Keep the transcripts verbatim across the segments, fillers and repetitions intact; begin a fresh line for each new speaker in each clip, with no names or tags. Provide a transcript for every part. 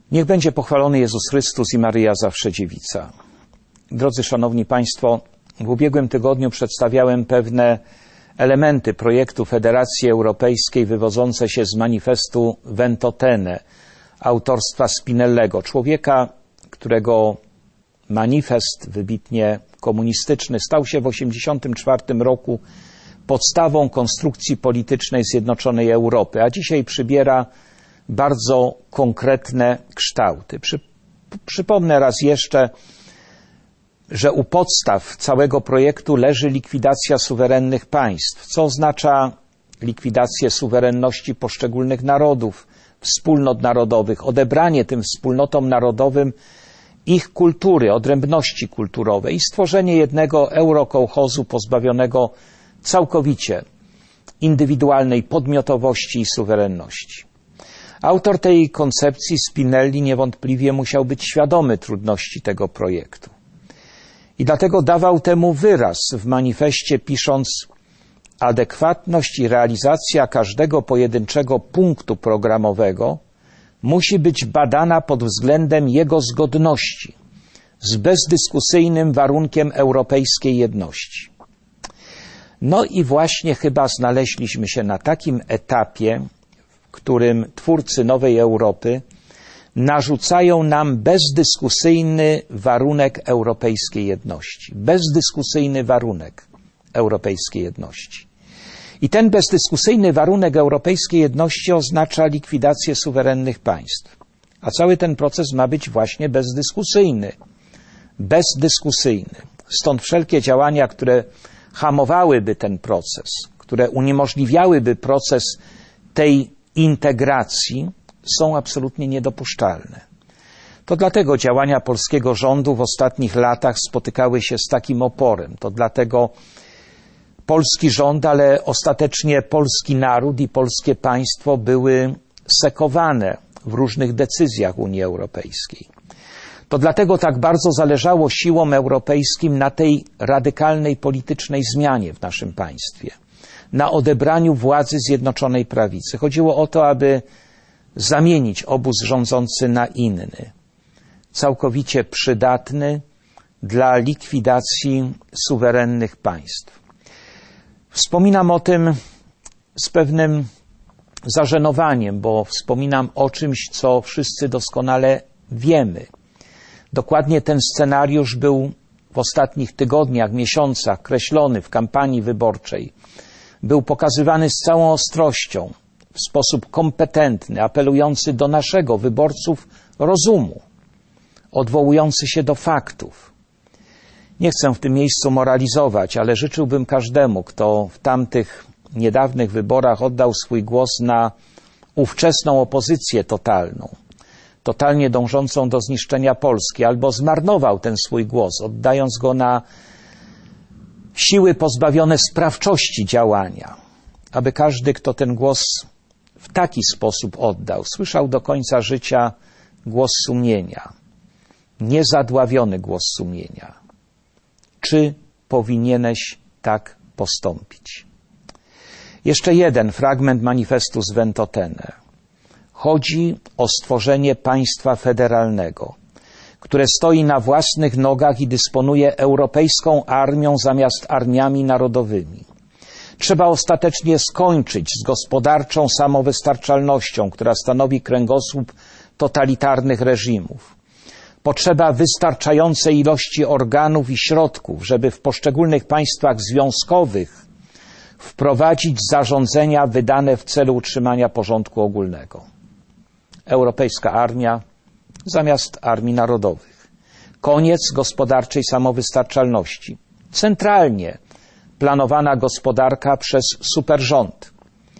Niech będzie pochwalony Jezus Chrystus i Maryja zawsze dziewica. Drodzy szanowni państwo, w ubiegłym tygodniu przedstawiałem pewne elementy projektu Federacji Europejskiej wywodzące się z manifestu Ventotene autorstwa Spinellego, człowieka, którego manifest wybitnie komunistyczny stał się w tysiąc dziewięćset osiemdziesiątym czwartym roku podstawą konstrukcji politycznej Zjednoczonej Europy, a dzisiaj przybiera bardzo konkretne kształty. Przy, przypomnę raz jeszcze, że u podstaw całego projektu leży likwidacja suwerennych państw, co oznacza likwidację suwerenności poszczególnych narodów, wspólnot narodowych, odebranie tym wspólnotom narodowym ich kultury, odrębności kulturowej i stworzenie jednego eurokołchozu pozbawionego całkowicie indywidualnej podmiotowości i suwerenności. Autor tej koncepcji, Spinelli, niewątpliwie musiał być świadomy trudności tego projektu. I dlatego dawał temu wyraz w manifestie, pisząc: adekwatność i realizacja każdego pojedynczego punktu programowego musi być badana pod względem jego zgodności z bezdyskusyjnym warunkiem europejskiej jedności. No i właśnie chyba znaleźliśmy się na takim etapie, w którym twórcy nowej Europy narzucają nam bezdyskusyjny warunek europejskiej jedności. Bezdyskusyjny warunek europejskiej jedności. I ten bezdyskusyjny warunek europejskiej jedności oznacza likwidację suwerennych państw. A cały ten proces ma być właśnie bezdyskusyjny. Bezdyskusyjny. Stąd wszelkie działania, które hamowałyby ten proces, które uniemożliwiałyby proces tej integracji, są absolutnie niedopuszczalne. To dlatego działania polskiego rządu w ostatnich latach spotykały się z takim oporem. To dlatego polski rząd, ale ostatecznie polski naród i polskie państwo były sekowane w różnych decyzjach Unii Europejskiej. To dlatego tak bardzo zależało siłom europejskim na tej radykalnej politycznej zmianie w naszym państwie, na odebraniu władzy Zjednoczonej Prawicy. Chodziło o to, aby zamienić obóz rządzący na inny, całkowicie przydatny dla likwidacji suwerennych państw. Wspominam o tym z pewnym zażenowaniem, bo wspominam o czymś, co wszyscy doskonale wiemy. Dokładnie ten scenariusz był w ostatnich tygodniach, miesiącach kreślony w kampanii wyborczej. Był pokazywany z całą ostrością, w sposób kompetentny, apelujący do naszego, wyborców, rozumu, odwołujący się do faktów. Nie chcę w tym miejscu moralizować, ale życzyłbym każdemu, kto w tamtych niedawnych wyborach oddał swój głos na ówczesną opozycję totalną, totalnie dążącą do zniszczenia Polski, albo zmarnował ten swój głos, oddając go na siły pozbawione sprawczości działania, aby każdy, kto ten głos w taki sposób oddał, słyszał do końca życia głos sumienia, niezadławiony głos sumienia. Czy powinieneś tak postąpić? Jeszcze jeden fragment manifestu z Ventotene. Chodzi o stworzenie państwa federalnego, które stoi na własnych nogach i dysponuje europejską armią zamiast armiami narodowymi. Trzeba ostatecznie skończyć z gospodarczą samowystarczalnością, która stanowi kręgosłup totalitarnych reżimów. Potrzeba wystarczającej ilości organów i środków, żeby w poszczególnych państwach związkowych wprowadzić zarządzenia wydane w celu utrzymania porządku ogólnego. Europejska armia zamiast armii narodowych. Koniec gospodarczej samowystarczalności. Centralnie planowana gospodarka przez superrząd.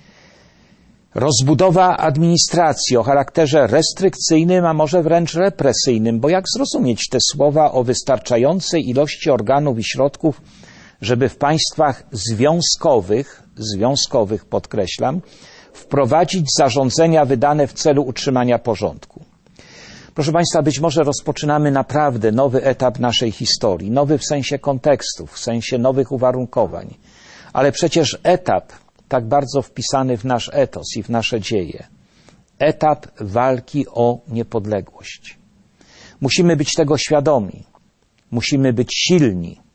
Rozbudowa administracji o charakterze restrykcyjnym, a może wręcz represyjnym, bo jak zrozumieć te słowa o wystarczającej ilości organów i środków, żeby w państwach związkowych, związkowych podkreślam, wprowadzić zarządzenia wydane w celu utrzymania porządku. Proszę Państwa, być może rozpoczynamy naprawdę nowy etap naszej historii, nowy w sensie kontekstów, w sensie nowych uwarunkowań, ale przecież etap tak bardzo wpisany w nasz etos i w nasze dzieje, etap walki o niepodległość. Musimy być tego świadomi. Musimy być silni.